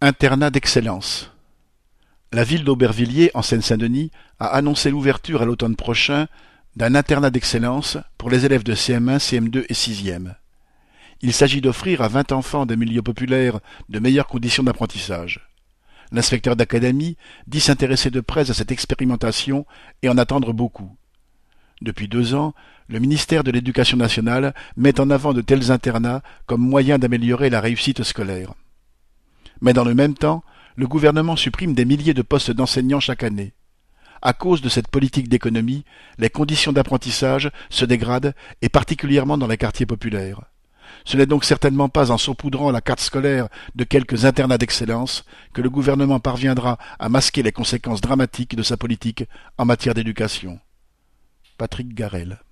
Internat d'excellence. La ville d'Aubervilliers, en Seine-Saint-Denis, a annoncé l'ouverture à l'automne prochain d'un internat d'excellence pour les élèves de CM1, CM2 et 6e. Il s'agit d'offrir à 20 enfants des milieux populaires de meilleures conditions d'apprentissage. L'inspecteur d'académie dit s'intéresser de près à cette expérimentation et en attendre beaucoup. Depuis 2 ans, le ministère de l'Éducation nationale met en avant de tels internats comme moyen d'améliorer la réussite scolaire. Mais dans le même temps, le gouvernement supprime des milliers de postes d'enseignants chaque année. À cause de cette politique d'économie, les conditions d'apprentissage se dégradent, et particulièrement dans les quartiers populaires. Ce n'est donc certainement pas en saupoudrant la carte scolaire de quelques internats d'excellence que le gouvernement parviendra à masquer les conséquences dramatiques de sa politique en matière d'éducation. Patrick Garel.